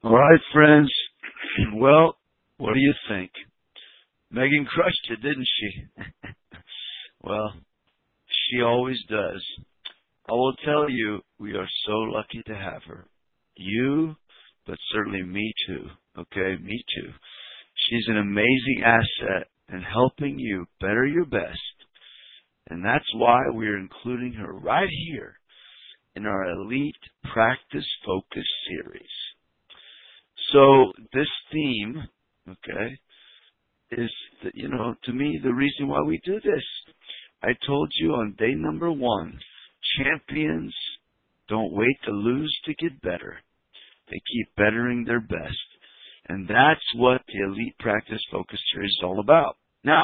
All right, friends. Well, what do you think? Megan crushed it, didn't she? Well, she always does. I will tell you, we are so lucky to have her. You, but certainly me too. Okay, me too. She's an amazing asset in helping you better your best. And that's why we're including her right here in our Elite Practice Focus series. So this theme, okay, is, to me, the reason why we do this. I told you on day number 1, champions don't wait to lose to get better. They keep bettering their best. And that's what the Elite Practice Focus series is all about. Now,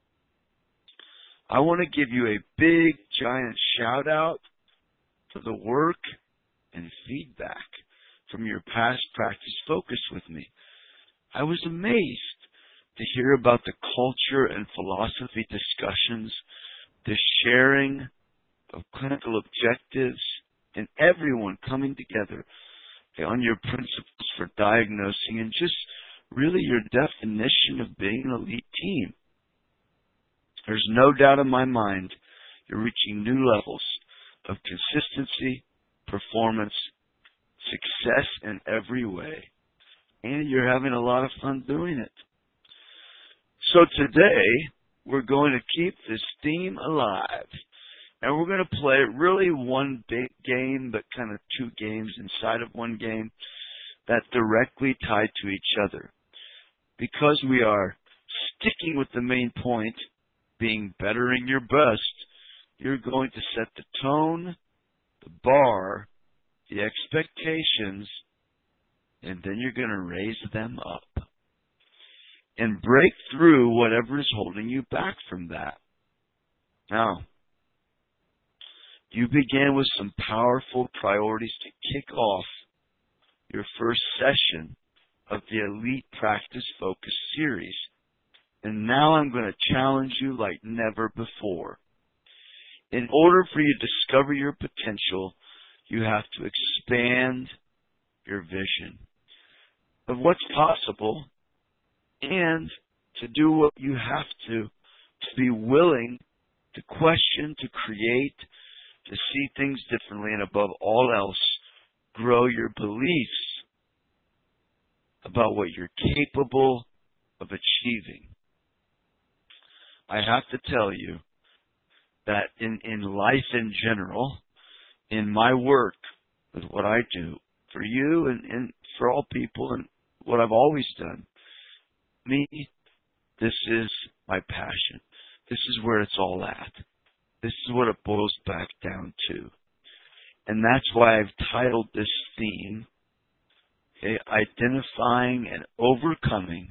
I want to give you a big, giant shout out for the work and feedback from your past practice focus with me. I was amazed to hear about the culture and philosophy discussions, the sharing of clinical objectives, and everyone coming together on your principles for diagnosing and just really your definition of being an elite team. There's no doubt in my mind you're reaching new levels of consistency, performance, success in every way, and you're having a lot of fun doing it. So today, we're going to keep this theme alive, and we're going to play really one big game, but kind of 2 games inside of one game that directly tie to each other. Because we are sticking with the main point, being bettering your best, you're going to set the tone, the bar, the expectations, and then you're going to raise them up and break through whatever is holding you back from that. Now, you began with some powerful priorities to kick off your first session of the Elite Practice Focus series. And now I'm going to challenge you like never before. In order for you to discover your potential, you have to expand your vision of what's possible and to do what you have to be willing to question, to create, to see things differently, and above all else, grow your beliefs about what you're capable of achieving. I have to tell you that in life in general, in my work, with what I do, for you and for all people, and what I've always done, me, this is my passion. This is where it's all at. This is what it boils back down to. And that's why I've titled this theme, okay, Identifying and Overcoming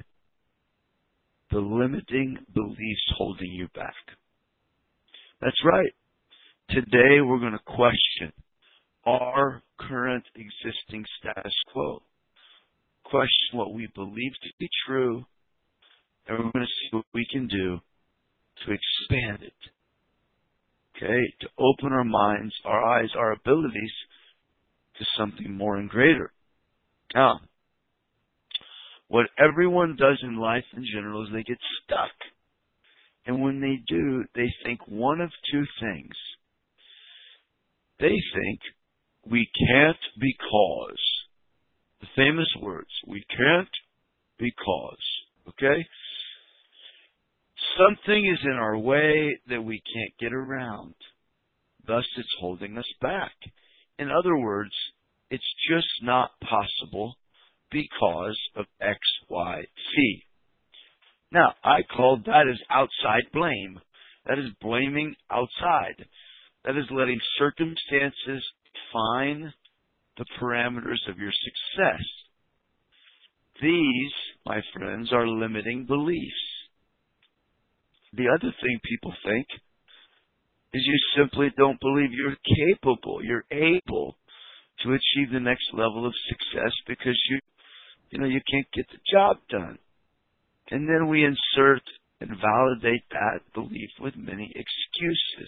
the Limiting Beliefs Holding You Back. That's right. Today we're going to question our current existing status quo. Question what we believe to be true, and we're going to see what we can do to expand it. Okay, to open our minds, our eyes, our abilities to something more and greater. Now, what everyone does in life in general is they get stuck. And when they do, they think one of 2 things. They think we can't because. The famous words, we can't because. Okay? Something is in our way that we can't get around. Thus, it's holding us back. In other words, it's just not possible because of X, Y, Z. Now, I call that as outside blame. That is blaming outside. That is letting circumstances define the parameters of your success. These, my friends, are limiting beliefs. The other thing people think is you simply don't believe you're capable, you're able to achieve the next level of success because you can't get the job done. And then we insert and validate that belief with many excuses.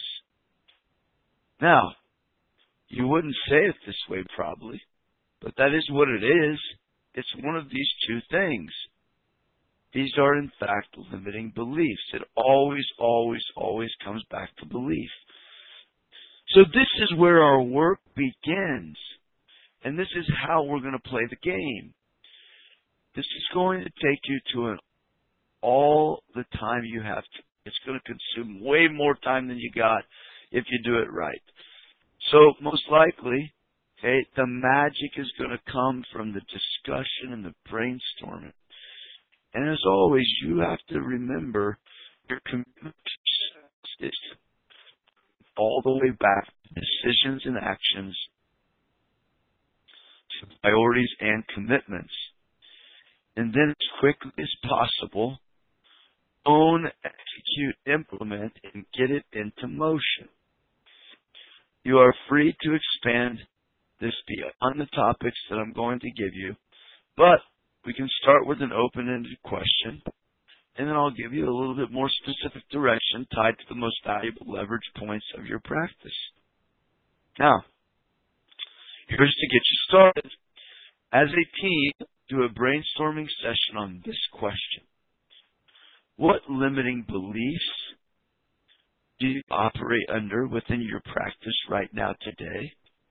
Now, you wouldn't say it this way probably, but that is what it is. it's one of these two things. These are, in fact, limiting beliefs. It always, always, always comes back to belief. So this is where our work begins. And this is how we're going to play the game. This is going to take you to all the time you have to. It's going to consume way more time than you got if you do it right. So most likely, the magic is going to come from the discussion and the brainstorming. And as always, you have to remember your commitment all the way back to decisions and actions, to priorities and commitments. And then as quickly as possible, own, execute, implement, and get it into motion. You are free to expand this beyond the topics that I'm going to give you, but we can start with an open-ended question, and then I'll give you a little bit more specific direction tied to the most valuable leverage points of your practice. Now, here's to get you started. As a team, do a brainstorming session on this question. What limiting beliefs do you operate under within your practice right now today?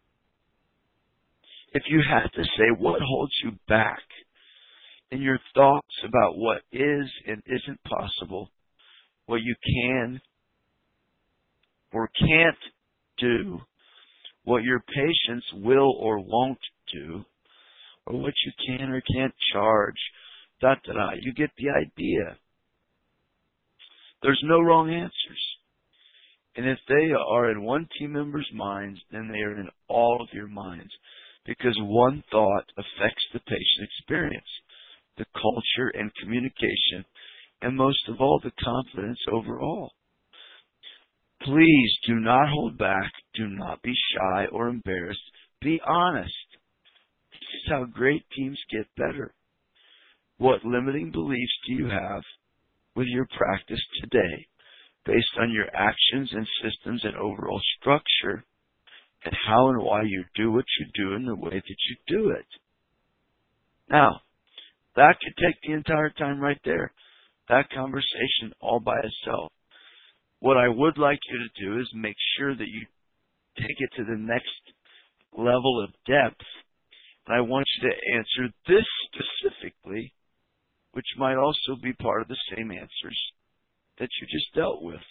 If you had to say what holds you back in your thoughts about what is and isn't possible, what you can or can't do, what your patients will or won't do, or what you can or can't charge, you get the idea. There's no wrong answers. And if they are in one team member's minds, then they are in all of your minds, because one thought affects the patient experience, the culture and communication, and most of all, the confidence overall. Please do not hold back. Do not be shy or embarrassed. Be honest. This is how great teams get better. What limiting beliefs do you have with your practice today based on your actions and systems and overall structure, and how and why you do what you do in the way that you do it? Now, that could take the entire time right there. That conversation all by itself. What I would like you to do is make sure that you take it to the next level of depth. And I want you to answer this specifically, which might also be part of the same answers that you just dealt with.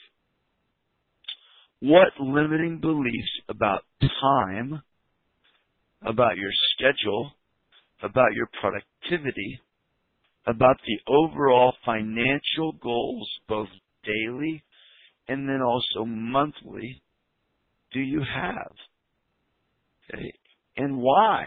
What limiting beliefs about time, about your schedule, about your productivity, about the overall financial goals, both daily and then also monthly, do you have? Okay. And why?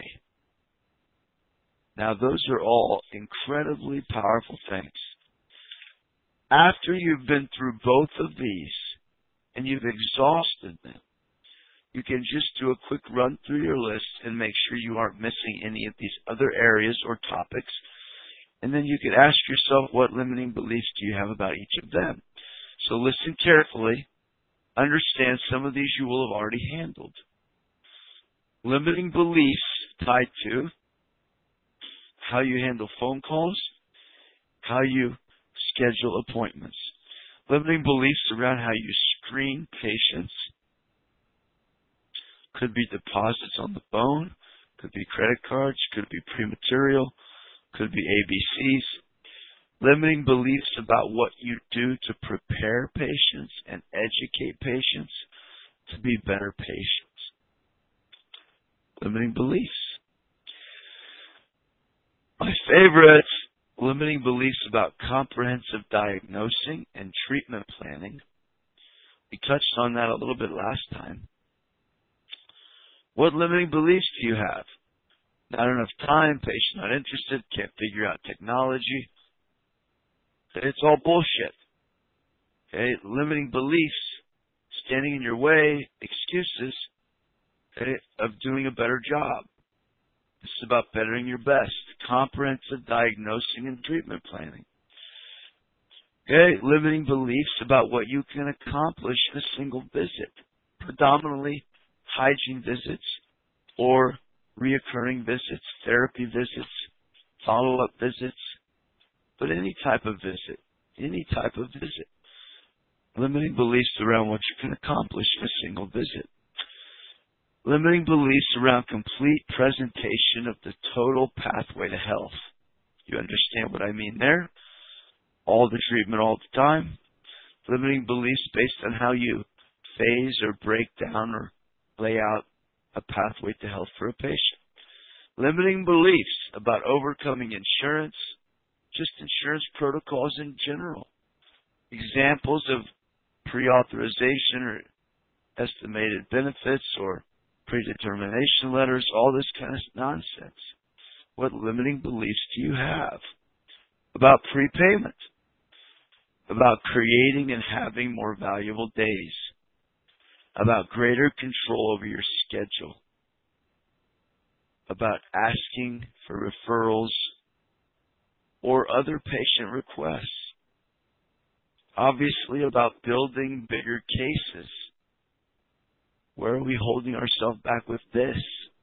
Now, those are all incredibly powerful things. After you've been through both of these and you've exhausted them, you can just do a quick run through your list and make sure you aren't missing any of these other areas or topics. And then you can ask yourself, what limiting beliefs do you have about each of them? So listen carefully. Understand some of these you will have already handled. Limiting beliefs tied to how you handle phone calls, how you schedule appointments. Limiting beliefs around how you screen patients. Could be deposits on the phone, could be credit cards, could be pre-material, could be ABCs. Limiting beliefs about what you do to prepare patients and educate patients to be better patients. Limiting beliefs. My favorite, limiting beliefs about comprehensive diagnosing and treatment planning. We touched on that a little bit last time. What limiting beliefs do you have? Not enough time, patient not interested, can't figure out technology. It's all bullshit. Okay, limiting beliefs, standing in your way, excuses, okay, of doing a better job. This is about bettering your best. Comprehensive diagnosing and treatment planning. Okay, limiting beliefs about what you can accomplish in a single visit. Predominantly hygiene visits or reoccurring visits, therapy visits, follow-up visits, but any type of visit. Limiting beliefs around what you can accomplish in a single visit. Limiting beliefs around complete presentation of the total pathway to health. You understand what I mean there? All the treatment all the time. Limiting beliefs based on how you phase or break down or lay out a pathway to health for a patient. Limiting beliefs about overcoming insurance, just insurance protocols in general. Examples of pre-authorization or estimated benefits or predetermination letters, all this kind of nonsense. What limiting beliefs do you have about prepayment, about creating and having more valuable days, about greater control over your schedule, about asking for referrals or other patient requests, obviously about building bigger cases. Where are we holding ourselves back with this?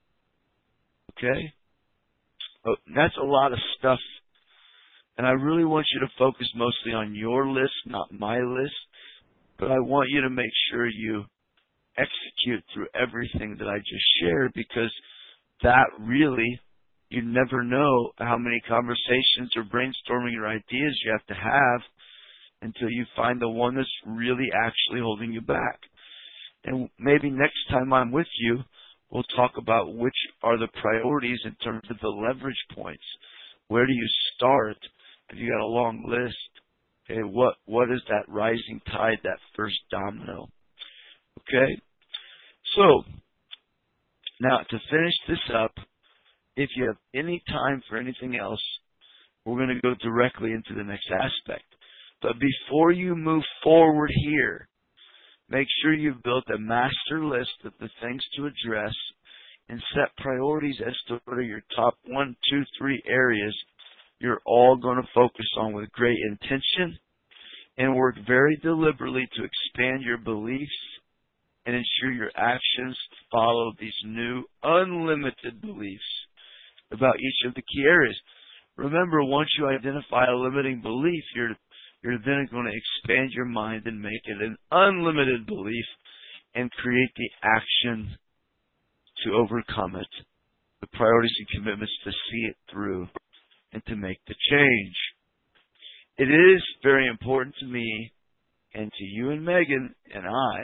Okay? Oh, that's a lot of stuff. And I really want you to focus mostly on your list, not my list. But I want you to make sure you execute through everything that I just shared, because that really, you never know how many conversations or brainstorming or ideas you have to have until you find the one that's really actually holding you back. And maybe next time I'm with you, we'll talk about which are the priorities in terms of the leverage points. Where do you start? If you got a long list, okay, what is that rising tide, that first domino? Okay? So, now to finish this up, if you have any time for anything else, we're going to go directly into the next aspect. But before you move forward here, make sure you've built a master list of the things to address and set priorities as to what are your top 1, 2, 3 areas you're all going to focus on with great intention, and work very deliberately to expand your beliefs and ensure your actions follow these new unlimited beliefs about each of the key areas. Remember, once you identify a limiting belief, you're then going to expand your mind and make it an unlimited belief and create the action to overcome it, the priorities and commitments to see it through and to make the change. It is very important to me and to you and Megan and I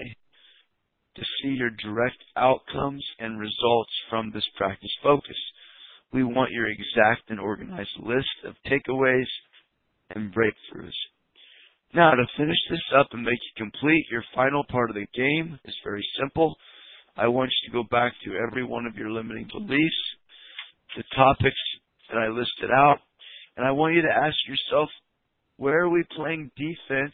to see your direct outcomes and results from this practice focus. We want your exact and organized list of takeaways and breakthroughs. Now, to finish this up and make it complete, your final part of the game is very simple. I want you to go back to every one of your limiting beliefs, the topics that I listed out, and I want you to ask yourself, where are we playing defense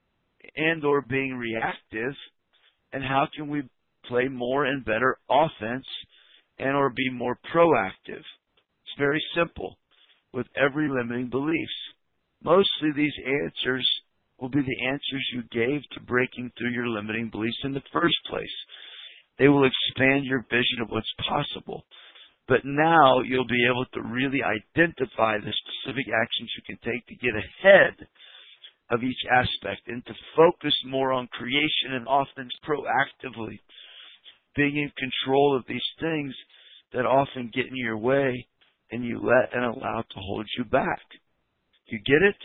and or being reactive, and how can we play more and better offense and or be more proactive? It's very simple with every limiting beliefs. Mostly these answers will be the answers you gave to breaking through your limiting beliefs in the first place. They will expand your vision of what's possible. But now you'll be able to really identify the specific actions you can take to get ahead of each aspect and to focus more on creation and offense proactively, being in control of these things that often get in your way and you let and allow to hold you back. You get it?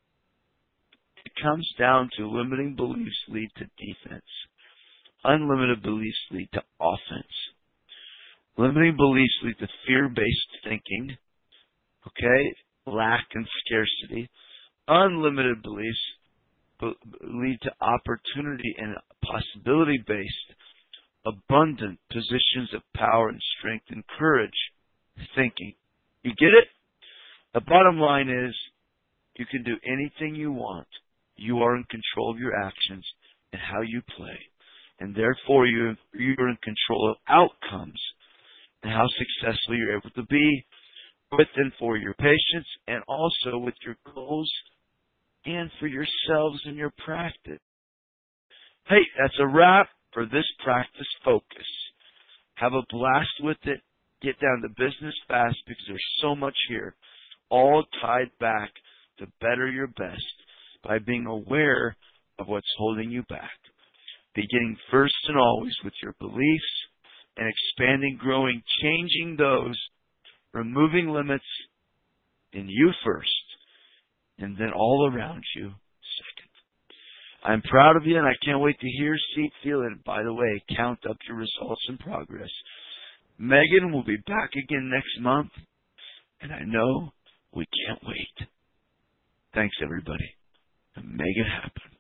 It comes down to limiting beliefs lead to defense. Unlimited beliefs lead to offense. Limiting beliefs lead to fear-based thinking, okay, lack and scarcity. Unlimited beliefs lead to opportunity and possibility-based, abundant positions of power and strength and courage thinking. You get it? The bottom line is, you can do anything you want. You are in control of your actions and how you play. And therefore, you're in control of outcomes and how successful you're able to be with and for your patients and also with your goals and for yourselves and your practice. Hey, that's a wrap for this practice focus. Have a blast with it. Get down to business fast because there's so much here. all tied back to better your best by being aware of what's holding you back. Beginning first and always with your beliefs and expanding, growing, changing those, removing limits in you first and then all around you second. I'm proud of you and I can't wait to hear, see, feel it. By the way, count up your results and progress. Megan will be back again next month and I know we can't wait. Thanks everybody. And make it happen.